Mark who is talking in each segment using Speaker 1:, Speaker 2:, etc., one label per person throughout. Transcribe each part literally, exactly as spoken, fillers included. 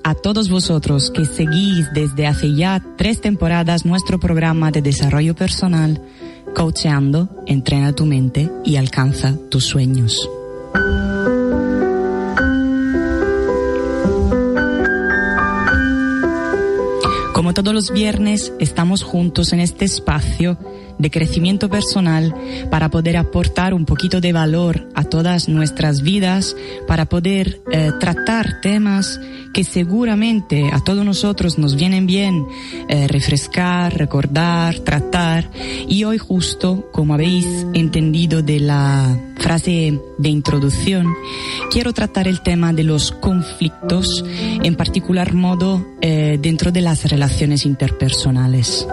Speaker 1: a todos vosotros que seguís desde hace ya tres temporadas nuestro programa de desarrollo personal, Coacheando, entrena tu mente y alcanza tus sueños. Como todos los viernes, estamos juntos en este espacio de crecimiento personal para poder aportar un poquito de valor a todas nuestras vidas, para poder eh, tratar temas que seguramente a todos nosotros nos vienen bien eh, refrescar, recordar, tratar. Y hoy justo, como habéis entendido de la frase de introducción, quiero tratar el tema de los conflictos, en particular modo eh, dentro de las relaciones interpersonales.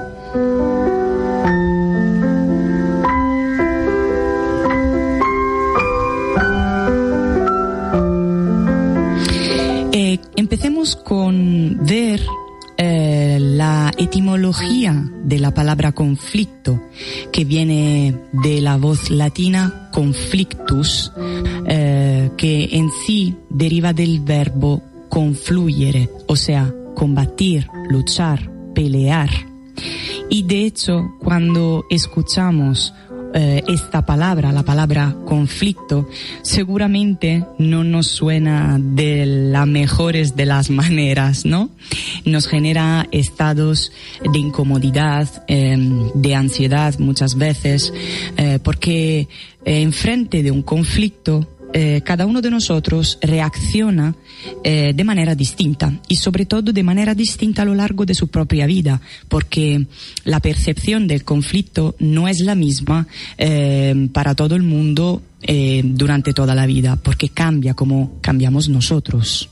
Speaker 1: Eh, empecemos con ver eh, la etimología de la palabra conflicto, que viene de la voz latina conflictus, eh, que en sí deriva del verbo confluere, o sea, combatir, luchar, pelear. Y de hecho, cuando escuchamos eh, esta palabra, la palabra conflicto, seguramente no nos suena de las mejores de las maneras, ¿no? Nos genera estados de incomodidad, eh, de ansiedad muchas veces, eh, porque eh, enfrente de un conflicto, Eh, cada uno de nosotros reacciona eh, de manera distinta y sobre todo de manera distinta a lo largo de su propia vida, porque la percepción del conflicto no es la misma eh, para todo el mundo eh, durante toda la vida, porque cambia como cambiamos nosotros.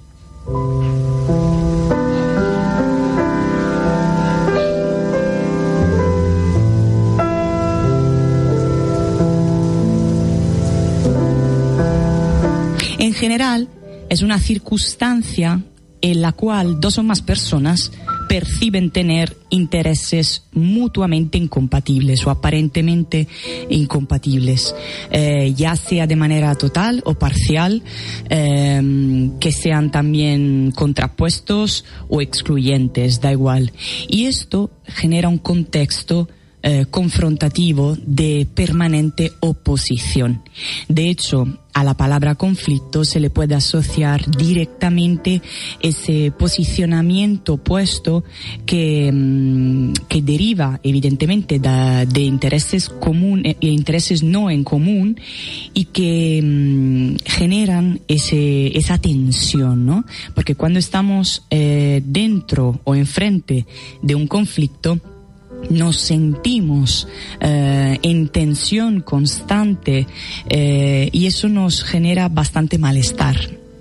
Speaker 1: En general, es una circunstancia en la cual dos o más personas perciben tener intereses mutuamente incompatibles o aparentemente incompatibles, eh, ya sea de manera total o parcial, eh, que sean también contrapuestos o excluyentes, da igual. Y esto genera un contexto Eh, confrontativo de permanente oposición. De hecho, a la palabra conflicto se le puede asociar directamente ese posicionamiento opuesto que, mmm, que deriva evidentemente de, de intereses comunes e intereses no en común y que mmm, generan ese, esa tensión, ¿no? Porque cuando estamos eh, dentro o enfrente de un conflicto, nos sentimos eh, en tensión constante eh, y eso nos genera bastante malestar.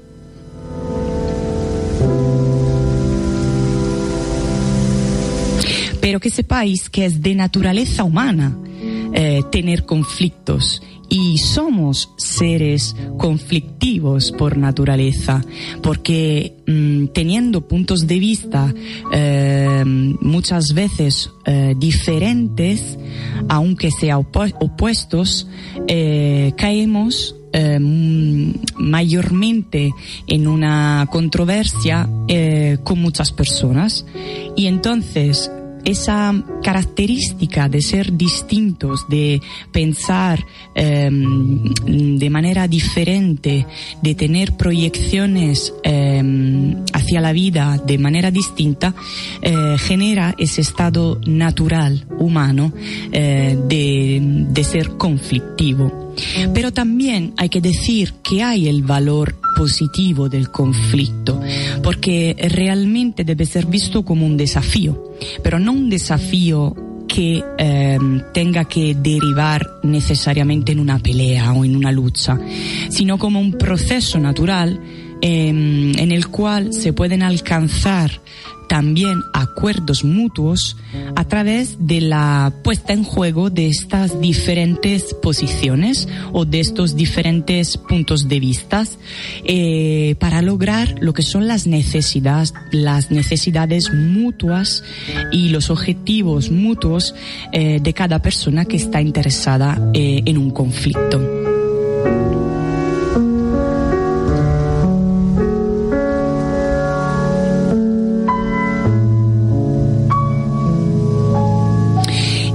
Speaker 1: Pero que sepáis que es de naturaleza humana eh, tener conflictos y somos seres conflictivos por naturaleza, porque mmm, teniendo puntos de vista eh, muchas veces eh, diferentes, aunque sean opu- opuestos, eh, caemos Eh, mayormente en una controversia eh, con muchas personas, y entonces esa característica de ser distintos, de pensar eh, de manera diferente, de tener proyecciones eh, hacia la vida de manera distinta, eh, genera ese estado natural humano eh, de, de ser conflictivo. Pero también hay que decir que hay el valor positivo del conflicto, porque realmente debe ser visto como un desafío, pero no un desafío que eh, tenga que derivar necesariamente en una pelea o en una lucha, sino como un proceso natural eh, en el cual se pueden alcanzar también acuerdos mutuos a través de la puesta en juego de estas diferentes posiciones o de estos diferentes puntos de vista eh, para lograr lo que son las necesidades, las necesidades mutuas y los objetivos mutuos eh, de cada persona que está interesada eh, en un conflicto.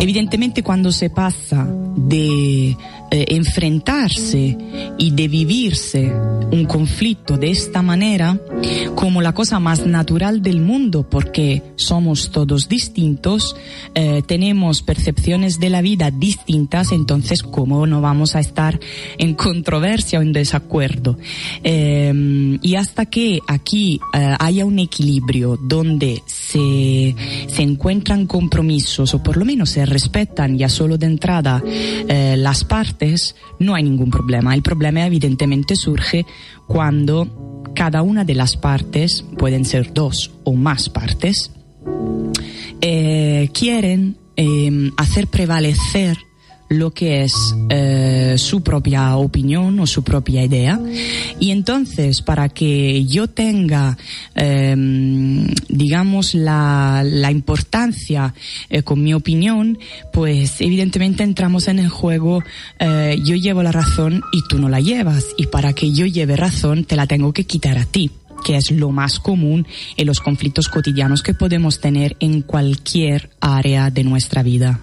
Speaker 1: Evidentemente, cuando se pasa de eh, enfrentarse y de vivirse un conflicto de esta manera como la cosa más natural del mundo, porque somos todos distintos, eh, tenemos percepciones de la vida distintas, entonces ¿cómo no vamos a estar en controversia o en desacuerdo? Eh, y hasta que aquí eh, haya un equilibrio donde se, se encuentran compromisos, o por lo menos se respetan ya solo de entrada eh, las partes, no hay ningún problema. El problema evidentemente surge cuando cada una de las partes, pueden ser dos o más partes, eh, quieren eh, hacer prevalecer lo que es eh, su propia opinión o su propia idea. Y entonces, para que yo tenga, eh, digamos, la, la importancia eh, con mi opinión, pues evidentemente entramos en el juego, eh, yo llevo la razón y tú no la llevas. Y para que yo lleve razón, te la tengo que quitar a ti, que es lo más común en los conflictos cotidianos que podemos tener en cualquier área de nuestra vida.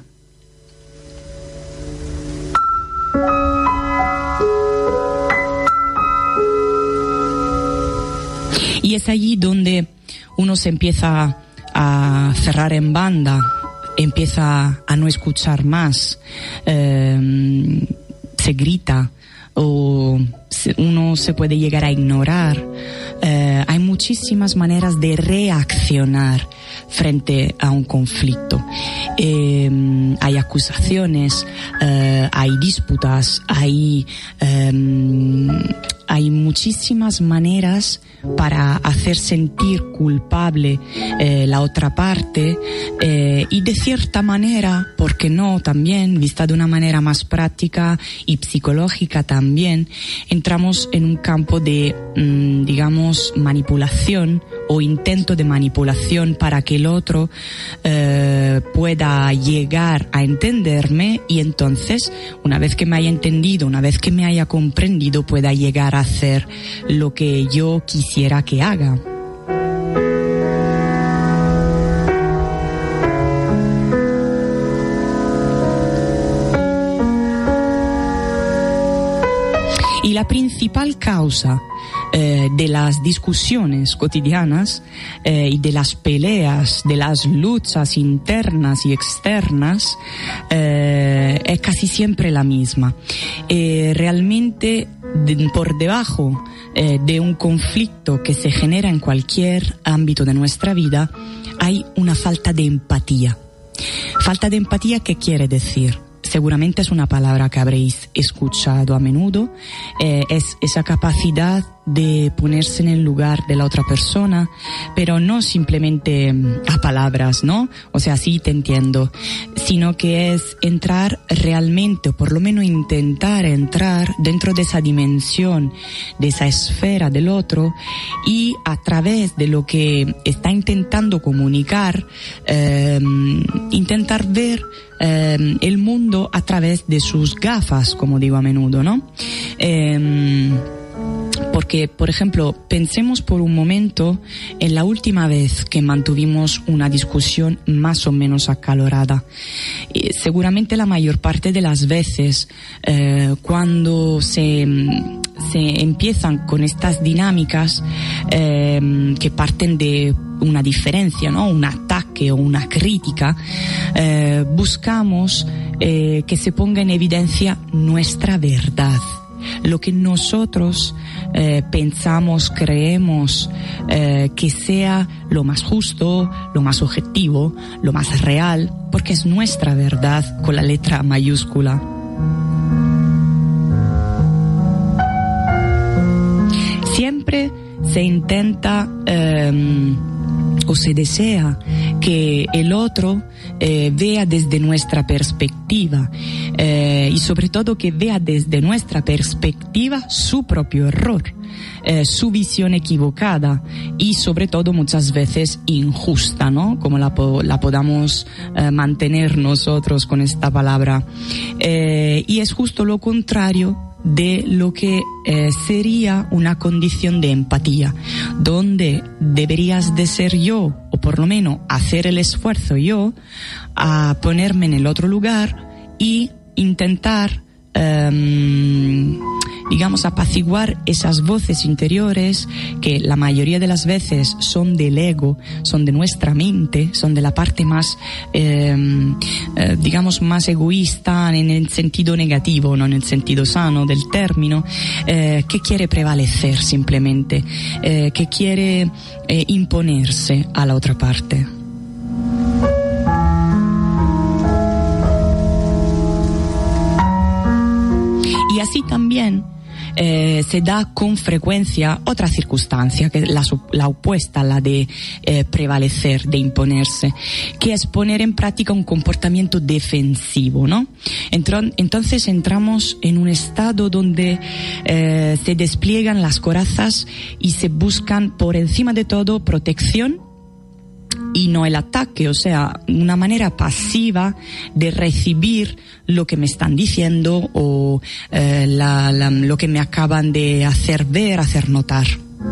Speaker 1: Y es allí donde uno se empieza a cerrar en banda, empieza a no escuchar más, eh, se grita o uno se puede llegar a ignorar. Eh, hay muchísimas maneras de reaccionar frente a un conflicto. Eh, hay acusaciones, eh, hay disputas, hay, eh, hay muchísimas maneras para hacer sentir culpable eh, la otra parte, eh, y de cierta manera, ¿por qué no? También, vista de una manera más práctica y psicológica también, entramos en un campo de, mmm, digamos, manipulación o intento de manipulación para que el otro eh, pueda llegar a entenderme, y entonces, una vez que me haya entendido, una vez que me haya comprendido, pueda llegar a hacer lo que yo quisiera que haga. Y la principal causa eh, de las discusiones cotidianas eh, y de las peleas, de las luchas internas y externas, eh, es casi siempre la misma. Eh, realmente, de, por debajo eh, de un conflicto que se genera en cualquier ámbito de nuestra vida, hay una falta de empatía. Falta de empatía, ¿qué quiere decir? Seguramente es una palabra que habréis escuchado a menudo. Eh, es esa capacidad de ponerse en el lugar de la otra persona, pero no simplemente a palabras, ¿no? O sea, sí te entiendo, sino que es entrar realmente, o por lo menos intentar entrar dentro de esa dimensión, de esa esfera del otro, y a través de lo que está intentando comunicar, eh, intentar ver eh, el mundo a través de sus gafas, como digo a menudo, ¿no? Eh, Porque, por ejemplo, pensemos por un momento en la última vez que mantuvimos una discusión más o menos acalorada. Y seguramente la mayor parte de las veces, eh, cuando se, se empiezan con estas dinámicas eh, que parten de una diferencia, ¿no? Un ataque o una crítica, eh, buscamos eh, que se ponga en evidencia nuestra verdad. Lo que nosotros eh, pensamos, creemos eh, que sea lo más justo, lo más objetivo, lo más real, porque es nuestra verdad con la letra mayúscula. Siempre se intenta eh, o se desea que el otro eh, vea desde nuestra perspectiva eh, y sobre todo que vea desde nuestra perspectiva su propio error, eh, su visión equivocada y sobre todo muchas veces injusta, ¿no? Como la, po- la podamos eh, mantener nosotros con esta palabra. Eh, y es justo lo contrario de lo que eh, sería una condición de empatía, donde deberías de ser yo, o o por lo menos hacer el esfuerzo yo a ponerme en el otro lugar y intentar Um, digamos, apaciguar esas voces interiores que la mayoría de las veces son del ego, son de nuestra mente, son de la parte más, eh, eh, digamos, más egoísta en el sentido negativo, no en el sentido sano del término, eh, que quiere prevalecer simplemente, eh, que quiere eh, imponerse a la otra parte. Y así también eh, se da con frecuencia otra circunstancia, que es la, la opuesta a la de eh, prevalecer, de imponerse, que es poner en práctica un comportamiento defensivo, ¿no? Entonces entramos en un estado donde eh, se despliegan las corazas y se buscan por encima de todo protección y no el ataque, o sea, una manera pasiva de recibir lo que me están diciendo o eh, la, la, lo que me acaban de hacer ver, hacer notar.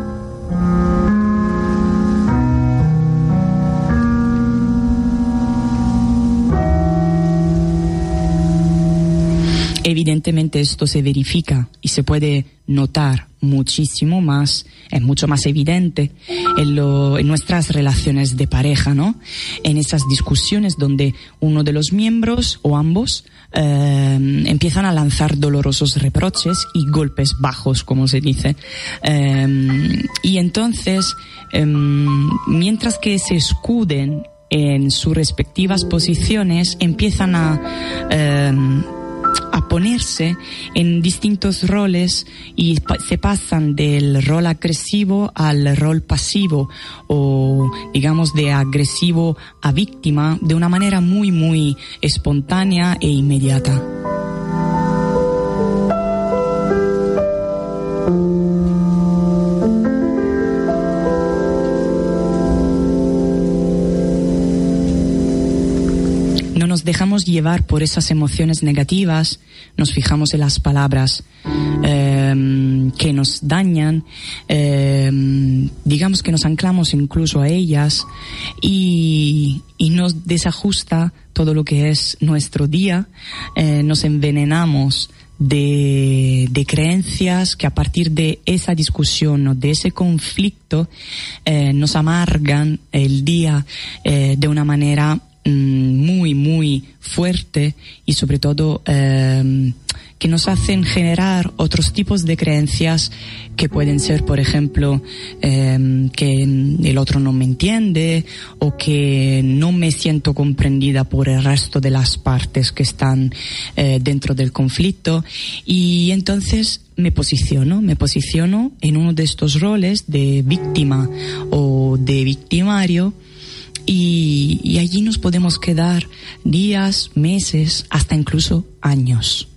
Speaker 1: Evidentemente esto se verifica y se puede notar muchísimo más, es mucho más evidente en, lo, en nuestras relaciones de pareja, ¿no? En esas discusiones donde uno de los miembros o ambos eh, empiezan a lanzar dolorosos reproches y golpes bajos, como se dice. Eh, y entonces, eh, mientras que se escuden en sus respectivas posiciones, empiezan a eh, a ponerse en distintos roles y pa- se pasan del rol agresivo al rol pasivo o digamos de agresivo a víctima de una manera muy muy espontánea e inmediata. Nos dejamos llevar por esas emociones negativas, nos fijamos en las palabras eh, que nos dañan, eh, digamos que nos anclamos incluso a ellas y, y nos desajusta todo lo que es nuestro día, eh, nos envenenamos de, de creencias que a partir de esa discusión o de ese conflicto eh, nos amargan el día eh, de una manera muy, muy fuerte y sobre todo eh, que nos hacen generar otros tipos de creencias que pueden ser, por ejemplo, eh, que el otro no me entiende o que no me siento comprendida por el resto de las partes que están eh, dentro del conflicto y entonces me posiciono, me posiciono en uno de estos roles de víctima o de victimario. Y, y allí nos podemos quedar días, meses, hasta incluso años.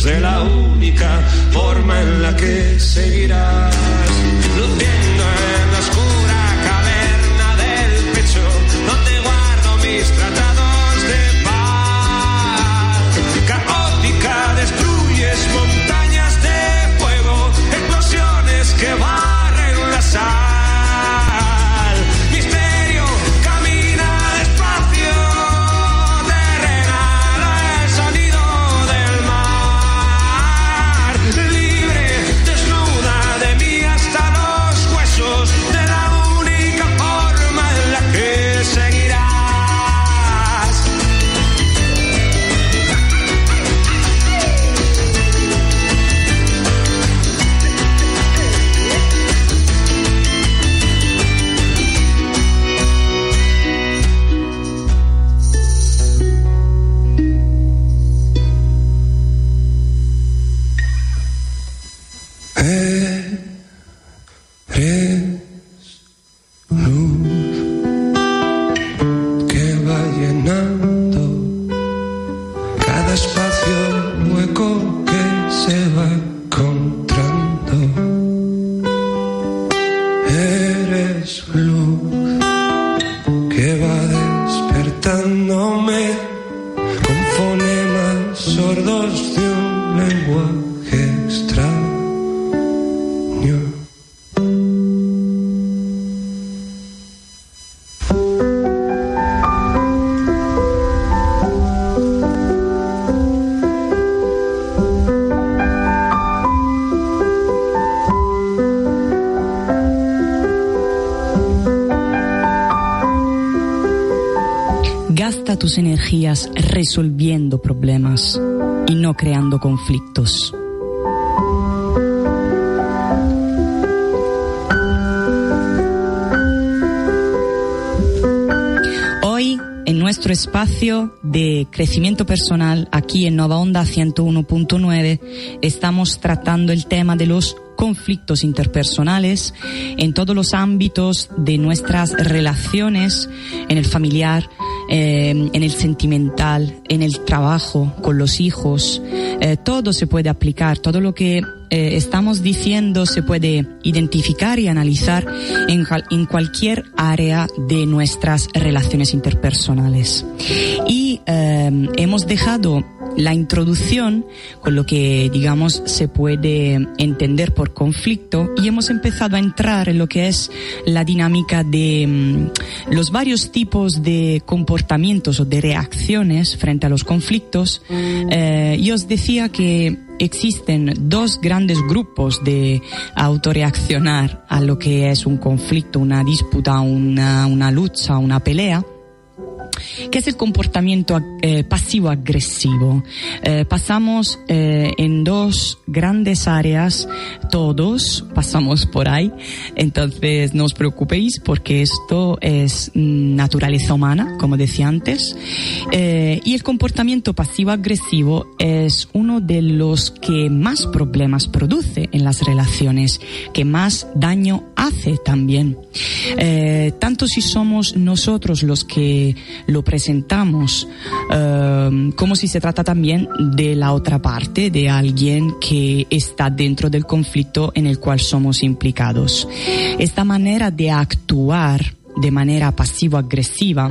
Speaker 2: de la única forma en la que seguirás, luciendo en la oscura caverna del pecho, donde guardo mis tratados de paz. Caótica destruyes montañas de fuego, explosiones que barren la sal.
Speaker 1: Tus energías resolviendo problemas y no creando conflictos. Hoy, en nuestro espacio de crecimiento personal, aquí en Nova Onda ciento uno punto nueve, estamos tratando el tema de los conflictos interpersonales en todos los ámbitos de nuestras relaciones, en el familiar, eh, en el sentimental, en el trabajo, con los hijos. Eh, todo se puede aplicar, todo lo que eh, estamos diciendo se puede identificar y analizar en, en cualquier área de nuestras relaciones interpersonales. Y eh, hemos dejado la introducción con lo que, digamos, se puede entender por conflicto, y hemos empezado a entrar en lo que es la dinámica de um, los varios tipos de comportamientos o de reacciones frente a los conflictos. Eh, y os decía que existen dos grandes grupos de autoreaccionar a lo que es un conflicto, una disputa, una, una lucha, una pelea, que es el comportamiento eh, pasivo-agresivo. Eh, pasamos eh, en dos grandes áreas, todos pasamos por ahí, entonces no os preocupéis porque esto es naturaleza humana, como decía antes. Eh, y el comportamiento pasivo-agresivo es uno de los que más problemas produce en las relaciones, que más daño hace también. Eh, tanto si somos nosotros los que lo presentamos, uh, como si se trata también de la otra parte, de alguien que está dentro del conflicto en el cual somos implicados. Esta manera de actuar de manera pasivo-agresiva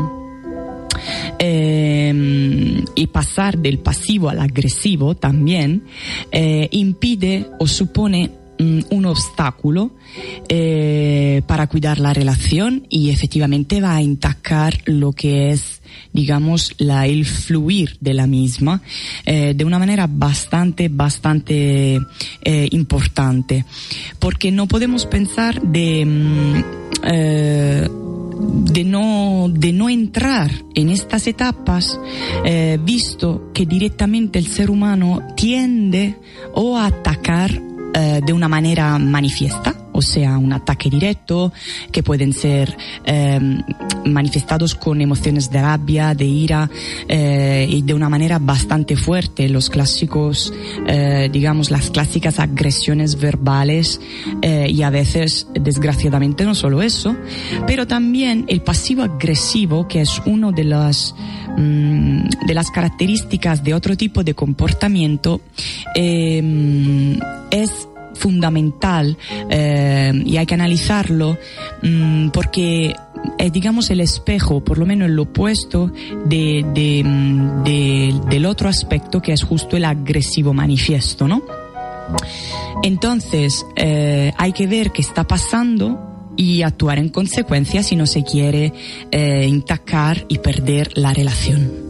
Speaker 1: eh, y pasar del pasivo al agresivo también eh, impide o supone un obstáculo eh, para cuidar la relación, y efectivamente va a intacar lo que es, digamos, la, el fluir de la misma eh, de una manera bastante, bastante eh, importante, porque no podemos pensar de eh, de no de no entrar en estas etapas, eh, visto que directamente el ser humano tiende o a atacar de una manera manifiesta, o sea, un ataque directo, que pueden ser eh, manifestados con emociones de rabia, de ira, eh, y de una manera bastante fuerte. Los clásicos, eh, digamos, las clásicas agresiones verbales, eh, y a veces, desgraciadamente, no solo eso, pero también el pasivo agresivo, que es uno de las de las características de otro tipo de comportamiento, eh, es fundamental, eh, y hay que analizarlo mmm, porque es, digamos, el espejo, por lo menos el opuesto de, de, de, del otro aspecto, que es justo el agresivo manifiesto, ¿no? Entonces, eh, hay que ver qué está pasando y actuar en consecuencia si no se quiere eh, intacar y perder la relación.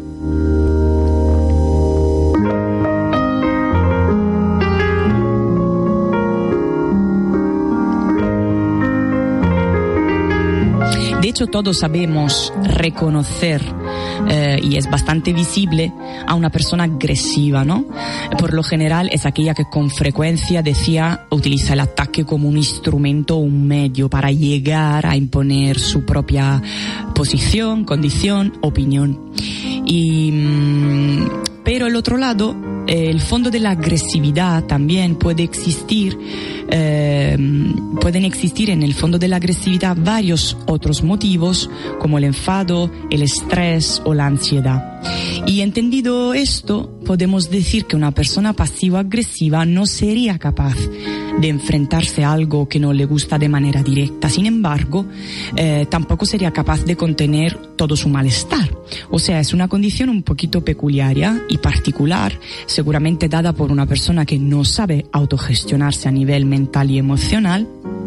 Speaker 1: De hecho, todos sabemos reconocer, eh, y es bastante visible, a una persona agresiva, ¿no? Por lo general es aquella que con frecuencia, decía, utiliza el ataque como un instrumento, un medio para llegar a imponer su propia posición, condición, opinión. Y, mm, pero el otro lado, el fondo de la agresividad también puede existir, eh, pueden existir en el fondo de la agresividad varios otros motivos, como el enfado, el estrés o la ansiedad. Y entendido esto, podemos decir que una persona pasivo-agresiva no sería capaz de enfrentarse a algo que no le gusta de manera directa. Sin embargo, eh, tampoco sería capaz de contener todo su malestar. O sea, es una condición un poquito peculiar y particular, seguramente dada por una persona que no sabe autogestionarse a nivel mental y emocional,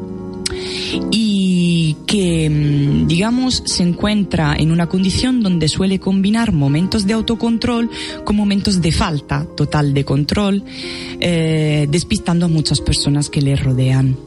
Speaker 1: y que, digamos, se encuentra en una condición donde suele combinar momentos de autocontrol con momentos de falta total de control, eh, despistando a muchas personas que le rodean.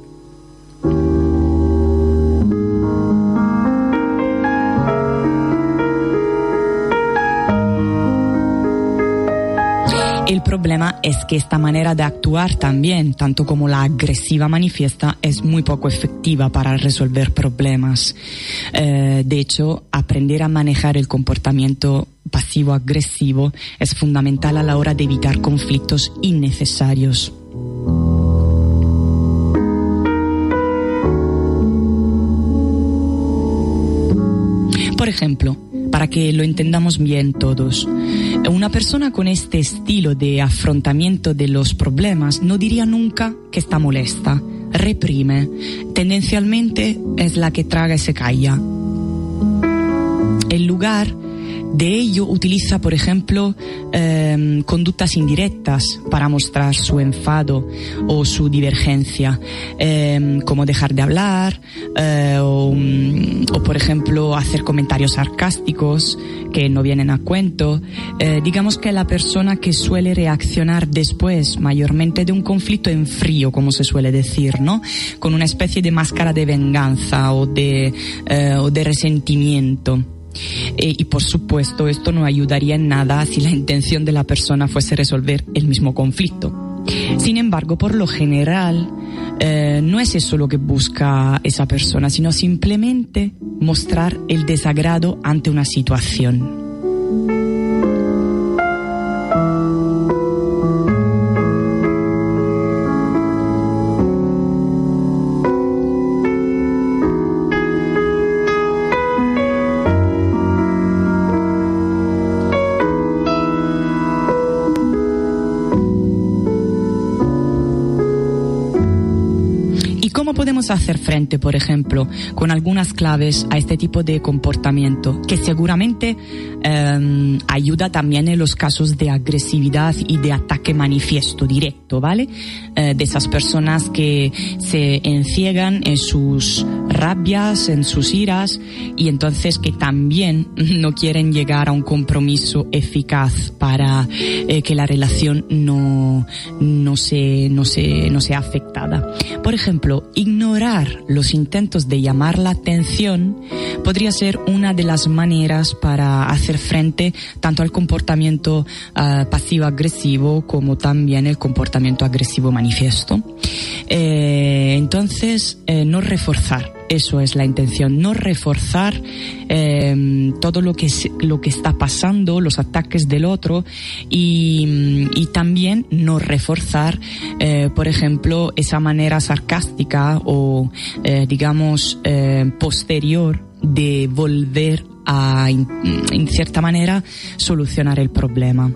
Speaker 1: El problema es que esta manera de actuar también, tanto como la agresiva manifiesta, es muy poco efectiva para resolver problemas. Eh, de hecho, aprender a manejar el comportamiento pasivo-agresivo es fundamental a la hora de evitar conflictos innecesarios. Por ejemplo, para que lo entendamos bien todos, una persona con este estilo de afrontamiento de los problemas no diría nunca que está molesta, reprime, tendencialmente es la que traga y se calla. En lugar de ello, utiliza, por ejemplo, eh, conductas indirectas para mostrar su enfado o su divergencia, eh, como dejar de hablar, eh, o, o, por ejemplo, hacer comentarios sarcásticos que no vienen a cuento. Eh, digamos que la persona que suele reaccionar después, mayormente de un conflicto en frío, como se suele decir, ¿no? Con una especie de máscara de venganza o de, eh, o de resentimiento. Eh, y por supuesto esto no ayudaría en nada si la intención de la persona fuese resolver el mismo conflicto. Sin embargo, por lo general, eh, no es eso lo que busca esa persona, sino simplemente mostrar el desagrado ante una situación. Podemos hacer frente, por ejemplo, con algunas claves a este tipo de comportamiento, que seguramente eh, ayuda también en los casos de agresividad y de ataque manifiesto directo, ¿vale? Eh, de esas personas que se enciegan en sus rabias, en sus iras, y entonces que también no quieren llegar a un compromiso eficaz para eh, que la relación no, no, se, no, se, no sea afectada. Por ejemplo, ignorar ignorar los intentos de llamar la atención podría ser una de las maneras para hacer frente tanto al comportamiento uh, pasivo-agresivo como también el comportamiento agresivo manifiesto. Eh, entonces, eh, no reforzar. Eso es la intención, no reforzar eh, todo lo que, lo que está pasando, los ataques del otro, y, y también no reforzar, eh, por ejemplo, esa manera sarcástica o, eh, digamos, eh, posterior de volver a, en cierta manera, solucionar el problema.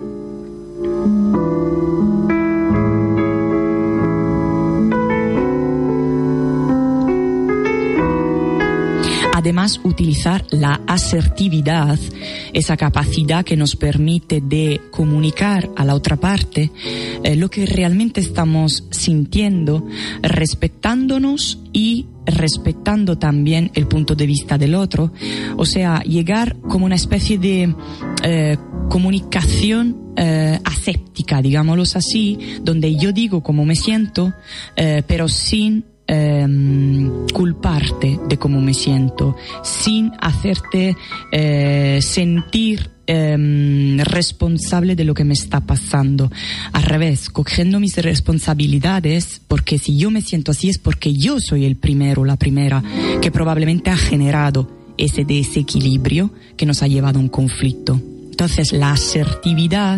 Speaker 1: Además, utilizar la asertividad, esa capacidad que nos permite de comunicar a la otra parte eh, lo que realmente estamos sintiendo, respetándonos y respetando también el punto de vista del otro. O sea, llegar como una especie de eh, comunicación eh, aséptica, digámoslo así, donde yo digo cómo me siento, eh, pero sin Eh, culparte de cómo me siento, sin hacerte eh, sentir eh, responsable de lo que me está pasando. Al revés, cogiendo mis responsabilidades, porque si yo me siento así es porque yo soy el primero, la primera, que probablemente ha generado ese desequilibrio que nos ha llevado a un conflicto. Entonces, la asertividad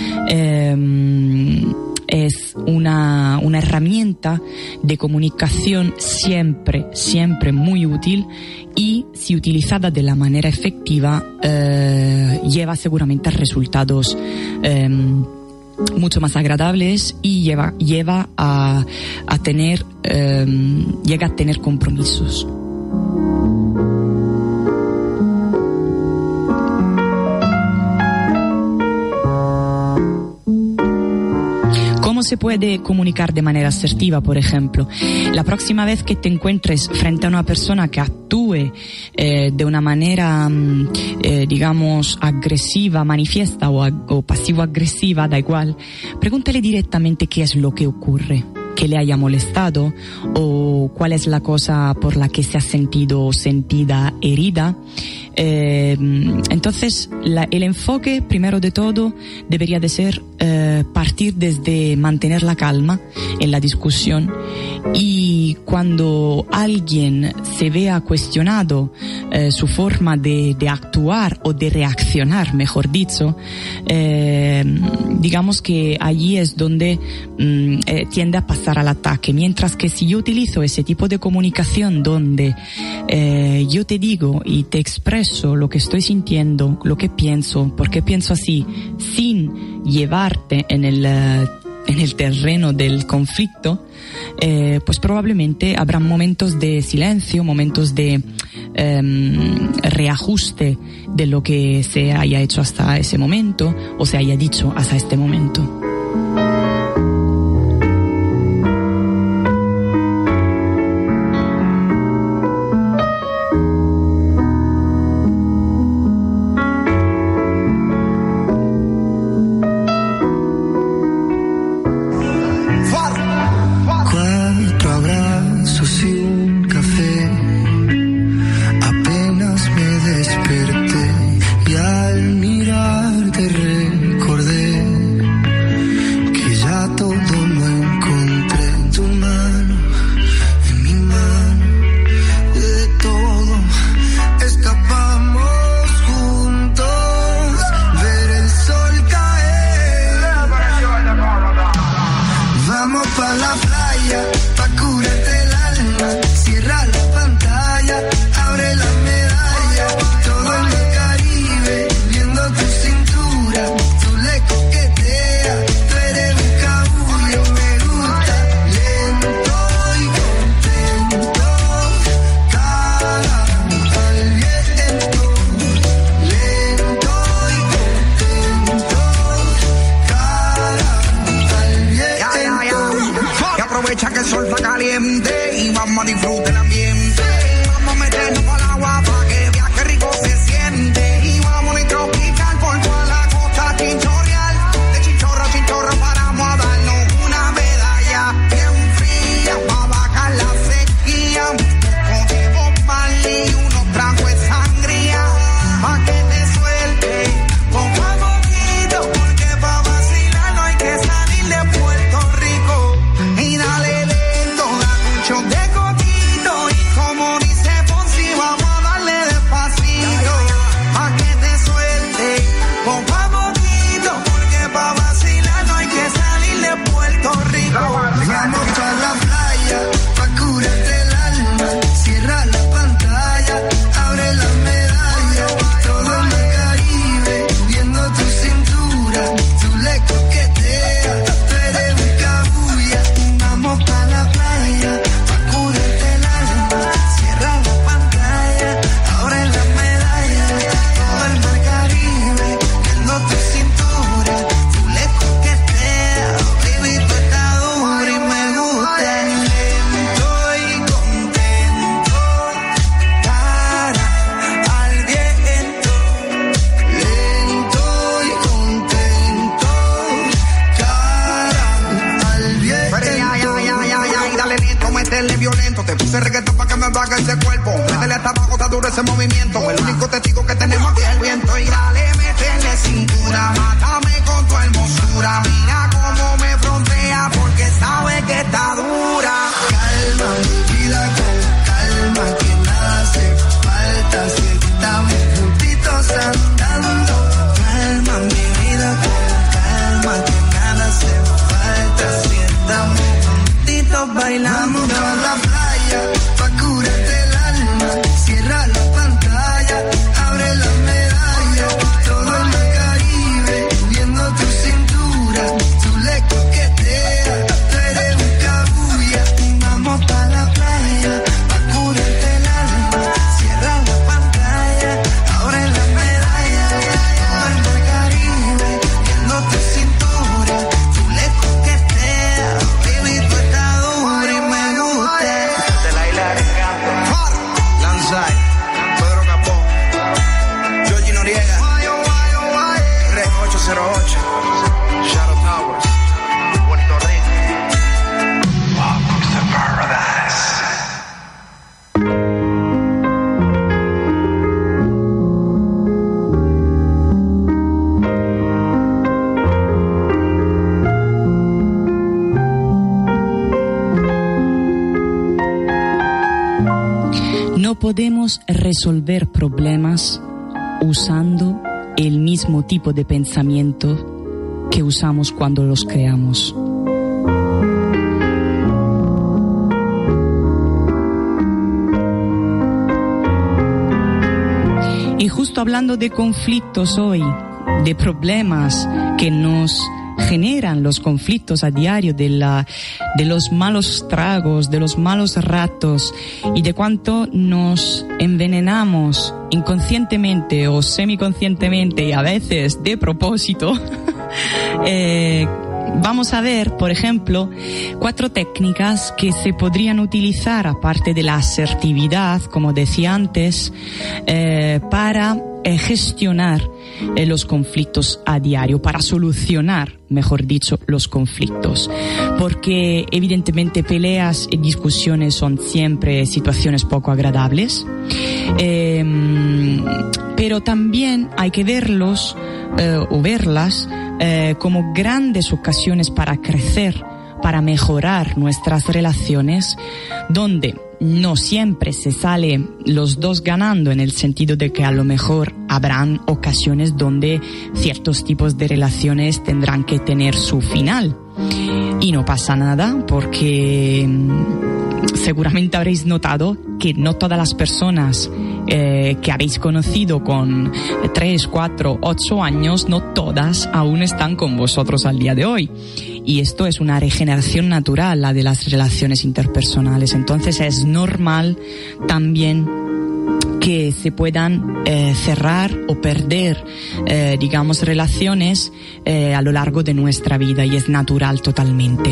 Speaker 1: eh, es una, una herramienta de comunicación siempre, siempre muy útil, y si utilizada de la manera efectiva eh, lleva seguramente a resultados eh, mucho más agradables y lleva, lleva a, a tener, eh, llega a tener compromisos. ¿Cómo se puede comunicar de manera asertiva, por ejemplo? La próxima vez que te encuentres frente a una persona que actúe eh, de una manera, eh, digamos, agresiva, manifiesta o, o pasivo-agresiva, da igual, pregúntale directamente qué es lo que ocurre, qué le haya molestado o cuál es la cosa por la que se ha sentido sentida herida. Eh, entonces, la, el enfoque, primero de todo, debería de ser eh, partir desde mantener la calma en la discusión, y cuando alguien se vea cuestionado eh, su forma de, de actuar o de reaccionar, mejor dicho, eh, digamos que allí es donde mm, eh, tiende a pasar al ataque. Mientras que si yo utilizo ese tipo de comunicación donde eh, yo te digo y te expreso lo que estoy sintiendo, lo que pienso, por qué pienso así, sin llevarte en el, en el terreno del conflicto, eh, pues probablemente habrá momentos de silencio, momentos de eh, reajuste de lo que se haya hecho hasta ese momento o se haya dicho hasta este momento.
Speaker 3: Recordé que ese movimiento. El único testigo que tenemos aquí es el viento. Y dale, métele cintura, mátame con tu hermosura. Mira cómo me frontea porque sabe que está dura. Calma, mi vida, con calma, que nada hace falta. Si estamos juntitos andando. Calma, mi vida, con calma, que nada hace falta. Si estamos juntitos bailando. Vamos a la playa, pa' curarte el alma. Cierra la pantalla, abre la medalla. Todo en el Caribe, viendo tu cintura. Tú le coqueteas, tú eres un cabulla. Vamos pa' la playa, pa' curarte el alma. Cierra la pantalla, abre la medalla. Todo en el Caribe, viendo tu cintura. Tú le coqueteas, baby, tú estás dura y me gusta. De la isla de Encanto, Lanzai, Pedro Capó, Georgie Noriega, Rec ocho cero ocho, Shadow Towers, Puerto Rico. Welcome to paradise.
Speaker 1: No podemos resolver problemas usando el mismo tipo de pensamiento que usamos cuando los creamos. Y justo hablando de conflictos hoy, de problemas que nos generan los conflictos a diario, de, la, de los malos tragos, de los malos ratos y de cuánto nos envenenamos inconscientemente o semiconscientemente y a veces de propósito. eh, Vamos a ver, por ejemplo, cuatro técnicas que se podrían utilizar, aparte de la asertividad, como decía antes, eh, para eh, gestionar eh, los conflictos a diario, para solucionar, mejor dicho, los conflictos. Porque evidentemente peleas y discusiones son siempre situaciones poco agradables, eh, pero también hay que verlos eh, o verlas Eh, como grandes ocasiones para crecer, para mejorar nuestras relaciones, donde no siempre se sale los dos ganando, en el sentido de que a lo mejor habrán ocasiones donde ciertos tipos de relaciones tendrán que tener su final. Y no pasa nada, porque seguramente habréis notado que no todas las personas eh, que habéis conocido con tres, cuatro, ocho años, no todas aún están con vosotros al día de hoy. Y esto es una regeneración natural, la de las relaciones interpersonales. Entonces es normal también que se puedan eh, cerrar o perder, eh, digamos, relaciones eh, a lo largo de nuestra vida, y es natural totalmente.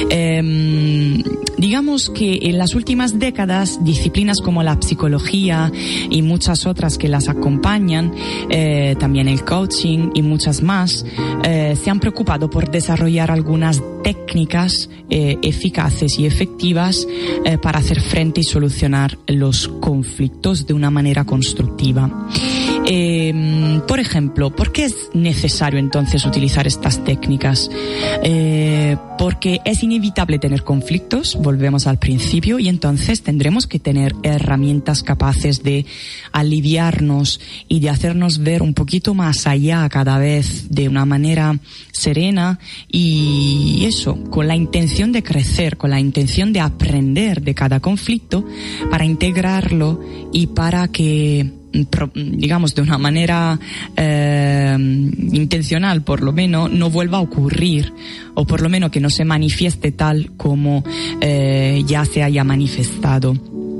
Speaker 1: Eh, digamos que en las últimas décadas, disciplinas como la psicología y muchas otras que las acompañan, eh, también el coaching y muchas más, eh, se han preocupado por desarrollar algunas técnicas eh, eficaces y efectivas eh, para hacer frente y solucionar los conflictos de una manera constructiva. Eh, por ejemplo, ¿por qué es necesario entonces utilizar estas técnicas? Eh, porque es inevitable tener conflictos, volvemos al principio, y entonces tendremos que tener herramientas capaces de aliviarnos y de hacernos ver un poquito más allá cada vez de una manera serena, y eso, con la intención de crecer, con la intención de aprender de cada conflicto para integrarlo y para que, digamos, de una manera eh, intencional, por lo menos, no vuelva a ocurrir, o por lo menos que no se manifieste tal como eh, ya se haya manifestado.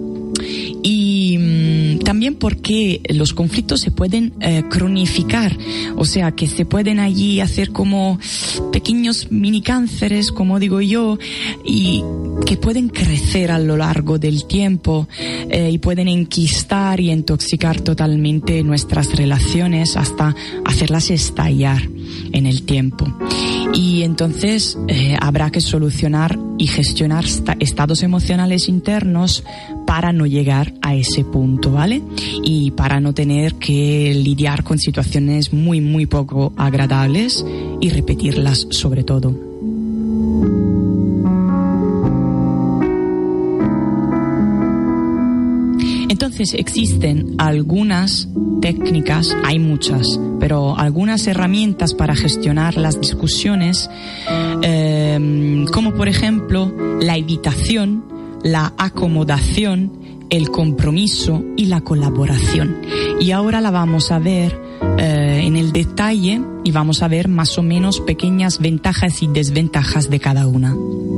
Speaker 1: Y mmm, también porque los conflictos se pueden eh, cronificar, o sea, que se pueden allí hacer como pequeños mini cánceres, como digo yo, y que pueden crecer a lo largo del tiempo eh, y pueden enquistar y intoxicar totalmente nuestras relaciones hasta hacerlas estallar en el tiempo. Y entonces eh, habrá que solucionar y gestionar estados emocionales internos para no llegar a ese punto, ¿vale? Y para no tener que lidiar con situaciones muy, muy poco agradables y repetirlas sobre todo. Entonces existen algunas técnicas, hay muchas, pero algunas herramientas para gestionar las discusiones, eh, como por ejemplo la evitación, la acomodación, el compromiso y la colaboración. Y ahora la vamos a ver eh, en el detalle y vamos a ver más o menos pequeñas ventajas y desventajas de cada una.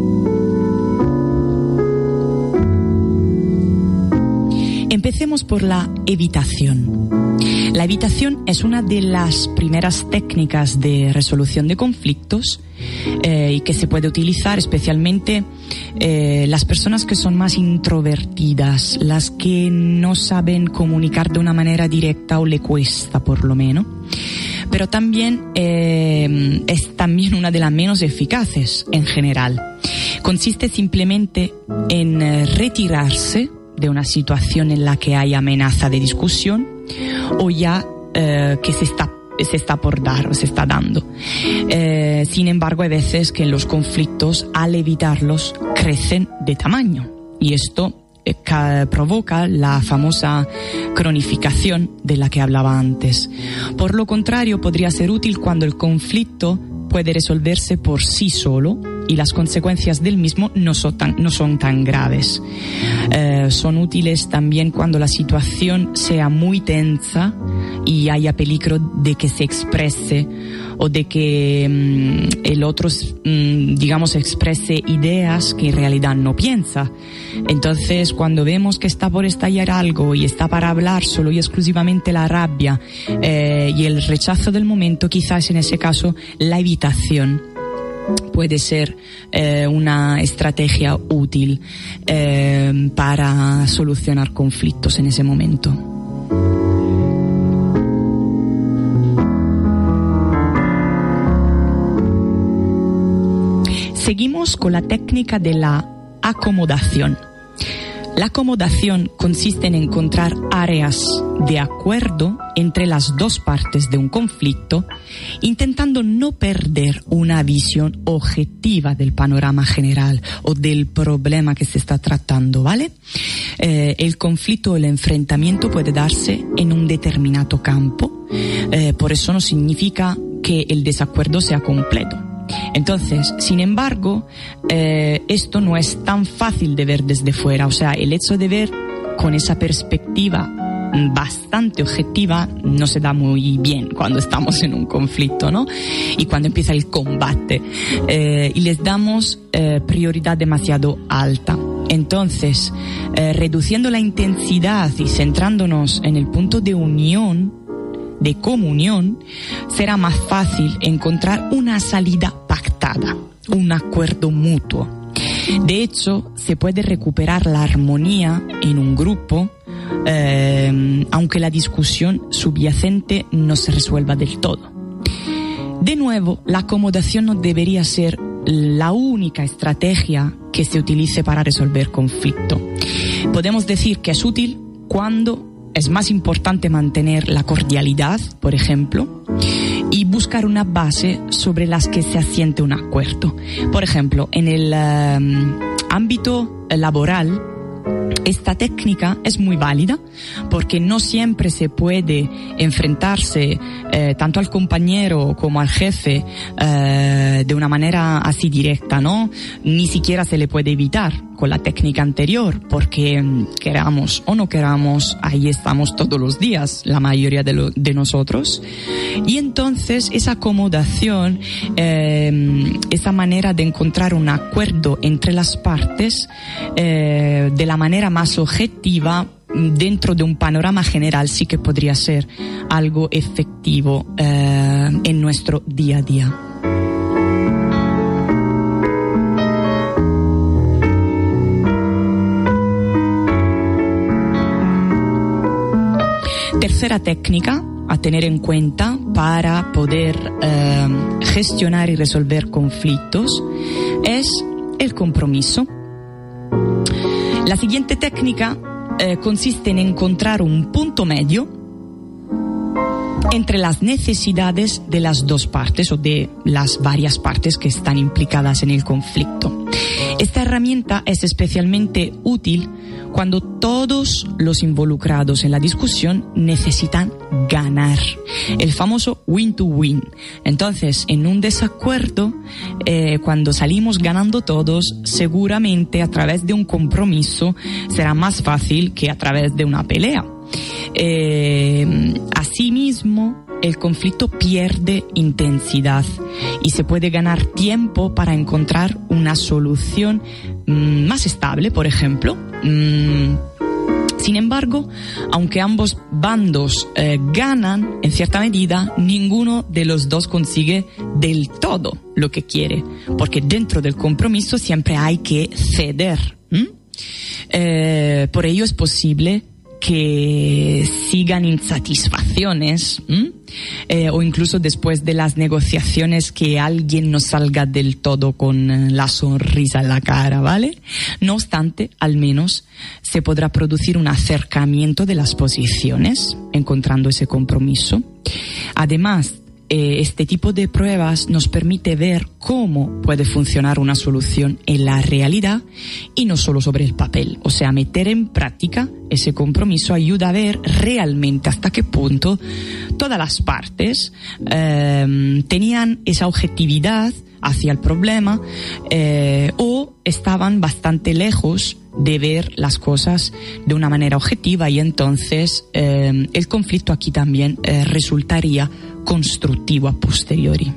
Speaker 1: Empecemos por la evitación. La evitación es una de las primeras técnicas de resolución de conflictos eh, y que se puede utilizar especialmente eh, las personas que son más introvertidas, las que no saben comunicar de una manera directa o le cuesta por lo menos. Pero también eh, es también una de las menos eficaces en general. Consiste simplemente en eh, retirarse de una situación en la que hay amenaza de discusión o ya eh, que se está, se está por dar o se está dando. Eh, sin embargo, hay veces que los conflictos, al evitarlos, crecen de tamaño y esto eh, ca- provoca la famosa cronificación de la que hablaba antes. Por lo contrario, podría ser útil cuando el conflicto puede resolverse por sí solo y las consecuencias del mismo no son tan, no son tan graves. Eh, son útiles también cuando la situación sea muy tensa y haya peligro de que se exprese o de que mmm, el otro, mmm, digamos, exprese ideas que en realidad no piensa. Entonces, cuando vemos que está por estallar algo y está para hablar solo y exclusivamente la rabia eh, y el rechazo del momento, quizás en ese caso la evitación puede ser eh, una estrategia útil eh, para solucionar conflictos en ese momento. Seguimos con la técnica de la acomodación. La acomodación consiste en encontrar áreas de acuerdo entre las dos partes de un conflicto, intentando no perder una visión objetiva del panorama general o del problema que se está tratando, ¿vale? Eh, el conflicto o el enfrentamiento puede darse en un determinado campo, eh, por eso no significa que el desacuerdo sea completo. Entonces, sin embargo, eh, esto no es tan fácil de ver desde fuera. O sea, el hecho de ver con esa perspectiva bastante objetiva no se da muy bien cuando estamos en un conflicto, ¿no? Y cuando empieza el combate. Eh, y les damos eh, prioridad demasiado alta. Entonces, eh, reduciendo la intensidad y centrándonos en el punto de unión, de comunión, será más fácil encontrar una salida pactada, un acuerdo mutuo. De hecho, se puede recuperar la armonía en un grupo, eh, aunque la discusión subyacente no se resuelva del todo. De nuevo, la acomodación no debería ser la única estrategia que se utilice para resolver conflicto. Podemos decir que es útil cuando es más importante mantener la cordialidad, por ejemplo, y buscar una base sobre las que se asiente un acuerdo. Por ejemplo, en el um, ámbito laboral, esta técnica es muy válida porque no siempre se puede enfrentarse eh, tanto al compañero como al jefe eh, de una manera así directa, ¿no? Ni siquiera se le puede evitar con la técnica anterior porque queramos o no queramos, ahí estamos todos los días, la mayoría de, lo, de nosotros. Y entonces esa acomodación, eh, esa manera de encontrar un acuerdo entre las partes eh, de la manera más objetiva dentro de un panorama general sí que podría ser algo efectivo eh, en nuestro día a día. Tercera técnica a tener en cuenta para poder eh, gestionar y resolver conflictos es el compromiso. La siguiente técnica eh, consiste en encontrar un punto medio entre las necesidades de las dos partes o de las varias partes que están implicadas en el conflicto. Esta herramienta es especialmente útil cuando todos los involucrados en la discusión necesitan ganar, el famoso win to win. Entonces, en un desacuerdo, eh, cuando salimos ganando todos, seguramente a través de un compromiso será más fácil que a través de una pelea. Eh, asimismo, el conflicto pierde intensidad y se puede ganar tiempo para encontrar una solución mmm, más estable, por ejemplo. Mm, sin embargo, aunque ambos bandos eh, ganan en cierta medida, ninguno de los dos consigue del todo lo que quiere, porque dentro del compromiso siempre hay que ceder. ¿Mm? Eh, por ello es posible que sigan insatisfacciones eh, o incluso después de las negociaciones que alguien no salga del todo con la sonrisa en la cara, ¿vale? No obstante, al menos se podrá producir un acercamiento de las posiciones, encontrando ese compromiso. Además, Eh, este tipo de pruebas nos permite ver cómo puede funcionar una solución en la realidad y no solo sobre el papel. O sea, meter en práctica ese compromiso ayuda a ver realmente hasta qué punto todas las partes eh, tenían esa objetividad hacia el problema eh, o estaban bastante lejos de ver las cosas de una manera objetiva, y entonces eh, el conflicto aquí también eh, resultaría constructivo a posteriori.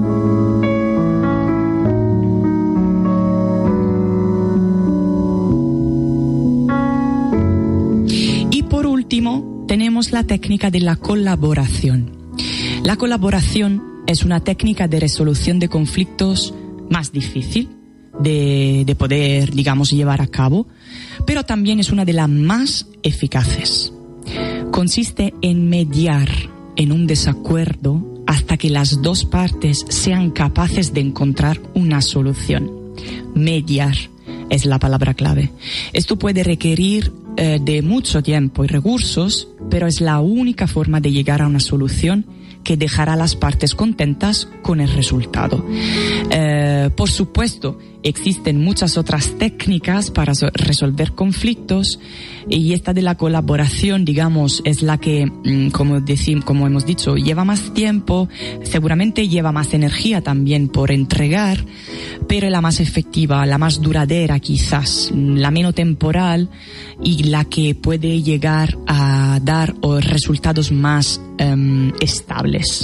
Speaker 1: Y por último, tenemos la técnica de la colaboración. La colaboración es una técnica de resolución de conflictos más difícil de, de poder, digamos, llevar a cabo, pero también es una de las más eficaces. Consiste en mediar en un desacuerdo hasta que las dos partes sean capaces de encontrar una solución. Mediar es la palabra clave. Esto puede requerir eh, de mucho tiempo y recursos, pero es la única forma de llegar a una solución que dejará a las partes contentas con el resultado. Eh, por supuesto, existen muchas otras técnicas para so- resolver conflictos, y esta de la colaboración, digamos, es la que, como decimos, como hemos dicho, lleva más tiempo, seguramente lleva más energía también por entregar, pero es la más efectiva, la más duradera quizás, la menos temporal y la que puede llegar a dar oh, resultados más um, estables.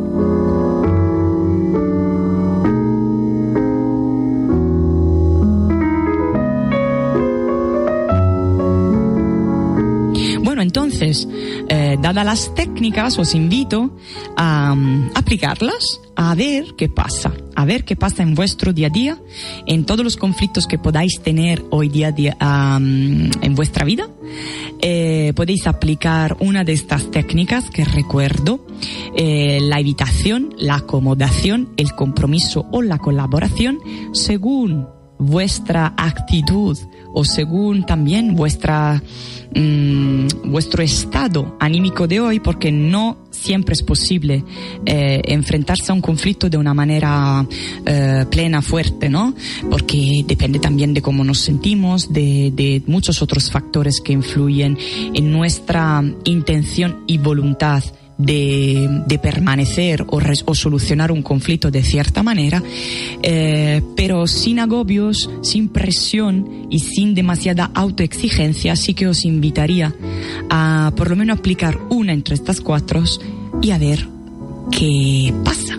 Speaker 1: Entonces, eh, dadas las técnicas, os invito a um, aplicarlas, a ver qué pasa, a ver qué pasa en vuestro día a día, en todos los conflictos que podáis tener hoy día a día um, en vuestra vida. Eh, podéis aplicar una de estas técnicas que recuerdo, eh, la evitación, la acomodación, el compromiso o la colaboración, según vuestra actitud o según también vuestra mmm, vuestro estado anímico de hoy, porque no siempre es posible eh, enfrentarse a un conflicto de una manera eh, plena, fuerte, ¿no? Porque depende también de cómo nos sentimos, de, de muchos otros factores que influyen en nuestra intención y voluntad de, de permanecer o, res, o solucionar un conflicto de cierta manera, eh, pero sin agobios, sin presión y sin demasiada autoexigencia. Así que os invitaría a por lo menos aplicar una entre estas cuatro y a ver qué pasa.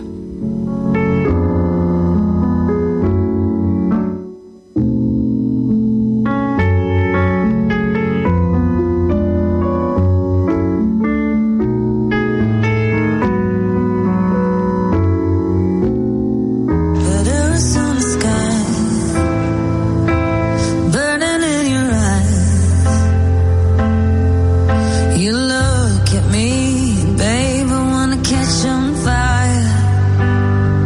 Speaker 4: Look at me, babe, I wanna catch on fire.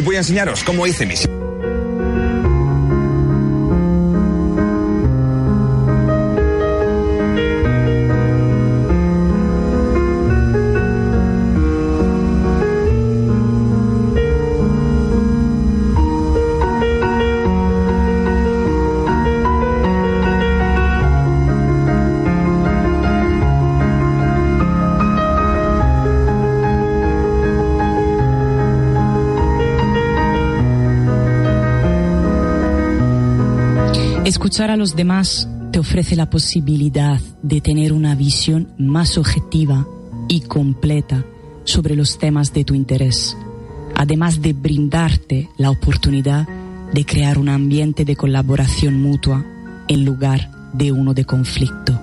Speaker 4: Hoy voy a enseñaros cómo hice mis...
Speaker 1: Escuchar a los demás te ofrece la posibilidad de tener una visión más objetiva y completa sobre los temas de tu interés, además de brindarte la oportunidad de crear un ambiente de colaboración mutua en lugar de uno de conflicto.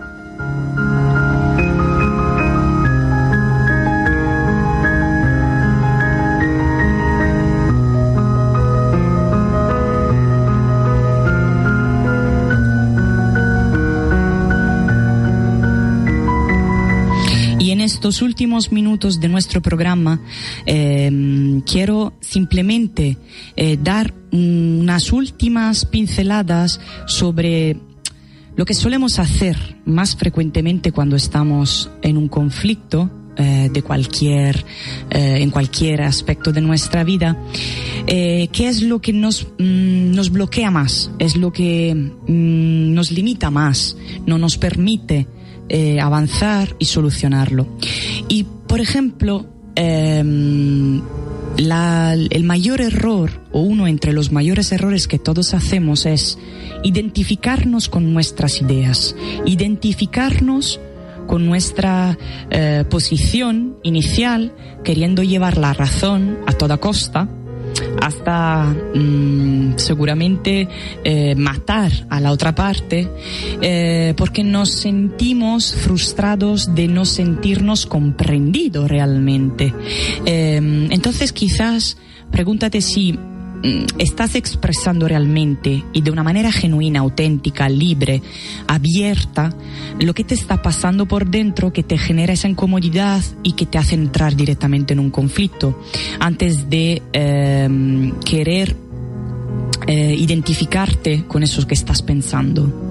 Speaker 1: Estos últimos minutos de nuestro programa eh, quiero simplemente eh, dar unas últimas pinceladas sobre lo que solemos hacer más frecuentemente cuando estamos en un conflicto eh, de cualquier eh, en cualquier aspecto de nuestra vida. Eh, ¿Qué es lo que nos mm, nos bloquea más? Es lo que mm, nos limita más, no nos permite Eh, avanzar y solucionarlo. Y, por ejemplo, eh, la, el mayor error, o uno entre los mayores errores que todos hacemos, es identificarnos con nuestras ideas, identificarnos con nuestra eh, posición inicial, queriendo llevar la razón a toda costa, hasta mmm, seguramente eh, matar a la otra parte, eh, porque nos sentimos frustrados de no sentirnos comprendidos realmente. Eh, entonces quizás pregúntate si estás expresando realmente y de una manera genuina, auténtica, libre, abierta, lo que te está pasando por dentro, que te genera esa incomodidad y que te hace entrar directamente en un conflicto, antes de eh, querer eh, identificarte con eso que estás pensando.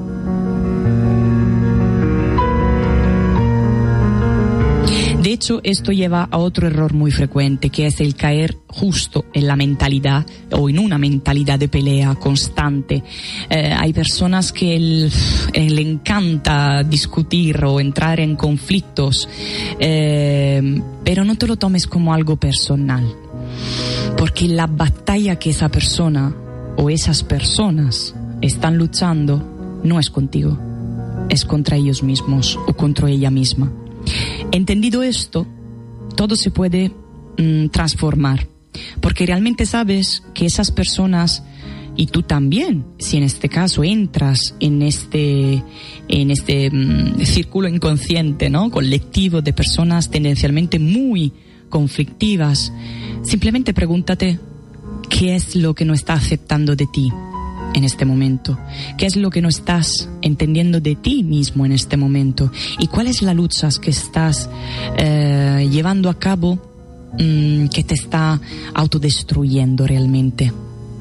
Speaker 1: De hecho, esto lleva a otro error muy frecuente, que es el caer justo en la mentalidad o en una mentalidad de pelea constante. Eh, hay personas que el, eh, le encanta discutir o entrar en conflictos, eh, pero no te lo tomes como algo personal, porque la batalla que esa persona o esas personas están luchando no es contigo, es contra ellos mismos o contra ella misma. Entendido esto, todo se puede mm, transformar, porque realmente sabes que esas personas, y tú también, si en este caso entras en este en este mm, círculo inconsciente, ¿no?, colectivo de personas tendencialmente muy conflictivas, simplemente pregúntate qué es lo que no está aceptando de ti en este momento, qué es lo que no estás entendiendo de ti mismo en este momento, y cuál es la lucha que estás eh, llevando a cabo mmm, que te está autodestruyendo realmente.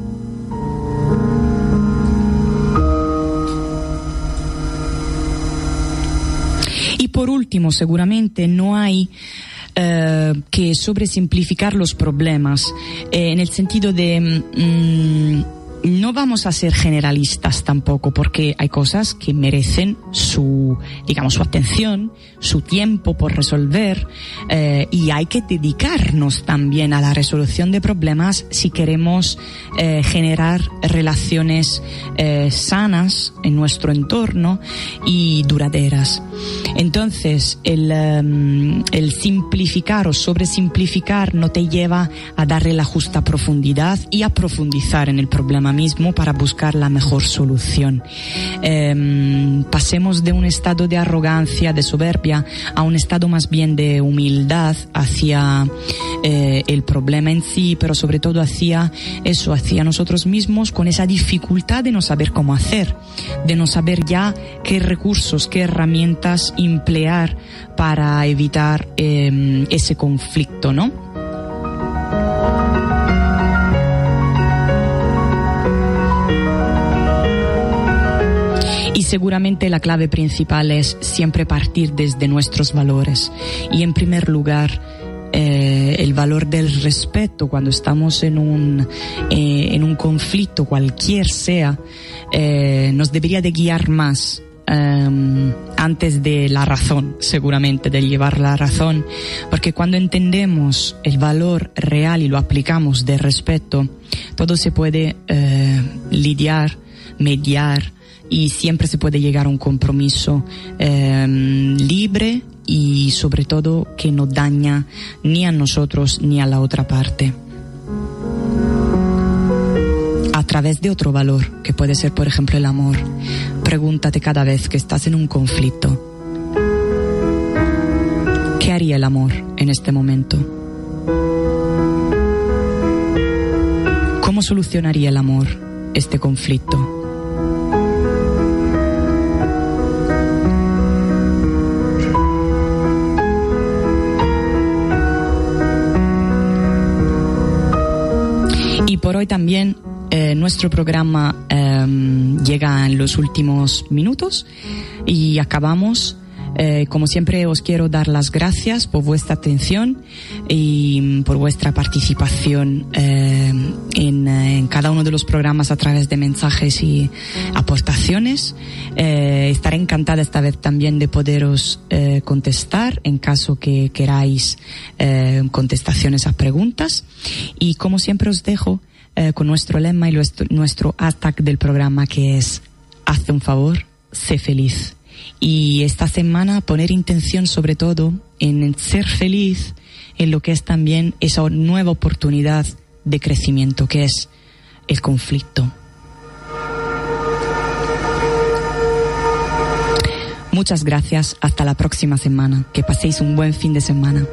Speaker 1: Y por último, seguramente no hay eh, que sobresimplificar los problemas eh, en el sentido de mmm, no vamos a ser generalistas tampoco, porque hay cosas que merecen su, digamos, su atención, su tiempo por resolver, eh, y hay que dedicarnos también a la resolución de problemas si queremos eh, generar relaciones eh, sanas en nuestro entorno y duraderas. Entonces, el, um, el simplificar o sobresimplificar no te lleva a darle la justa profundidad y a profundizar en el problema mismo para buscar la mejor solución. Eh, pasemos de un estado de arrogancia, de soberbia, a un estado más bien de humildad hacia eh, el problema en sí, pero sobre todo hacia eso, hacia nosotros mismos, con esa dificultad de no saber cómo hacer, de no saber ya qué recursos, qué herramientas emplear para evitar eh, ese conflicto, ¿no? seguramente la clave principal es siempre partir desde nuestros valores. Y en primer lugar, eh, el valor del respeto cuando estamos en un, eh, en un conflicto, cualquier sea, eh, nos debería de guiar más. Um, antes de la razón, seguramente, de llevar la razón, porque cuando entendemos el valor real y lo aplicamos de respeto, todo se puede uh, lidiar, mediar y siempre se puede llegar a un compromiso um, libre y sobre todo que no daña ni a nosotros ni a la otra parte. A través de otro valor, que puede ser, por ejemplo, el amor. Pregúntate cada vez que estás en un conflicto, ¿qué haría el amor en este momento? ¿Cómo solucionaría el amor este conflicto? Y por hoy también Eh, nuestro programa eh, llega en los últimos minutos y acabamos. Eh, como siempre, os quiero dar las gracias por vuestra atención y por vuestra participación eh, en, en cada uno de los programas a través de mensajes y aportaciones. Eh, estaré encantada esta vez también de poderos eh, contestar en caso que queráis eh, contestaciones a preguntas. Y como siempre os dejo Eh, con nuestro lema y nuestro, nuestro hashtag del programa, que es hazte un favor, sé feliz. Y esta semana poner intención sobre todo en ser feliz en lo que es también esa nueva oportunidad de crecimiento que es el conflicto. Muchas gracias, hasta la próxima semana, que paséis un buen fin de semana.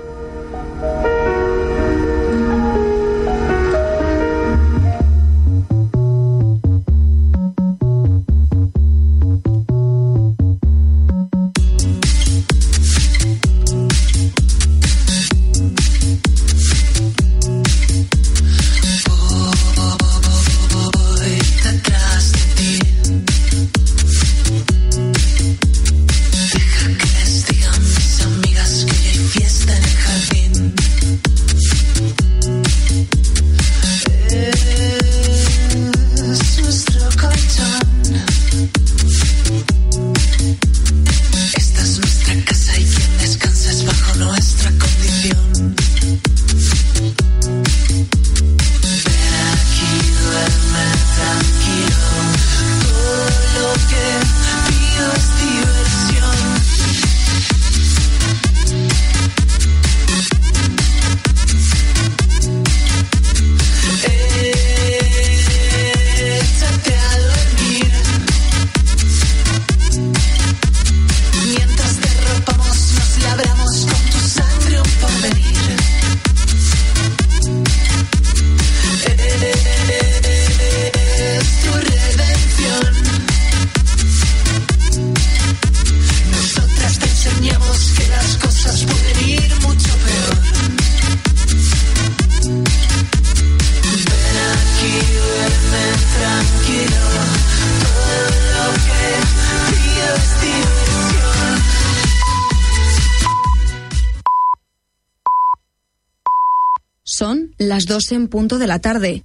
Speaker 4: Son las doce en punto de la tarde.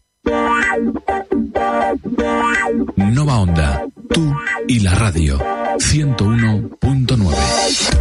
Speaker 5: Nova Onda, tú y la radio, ciento uno punto nueve.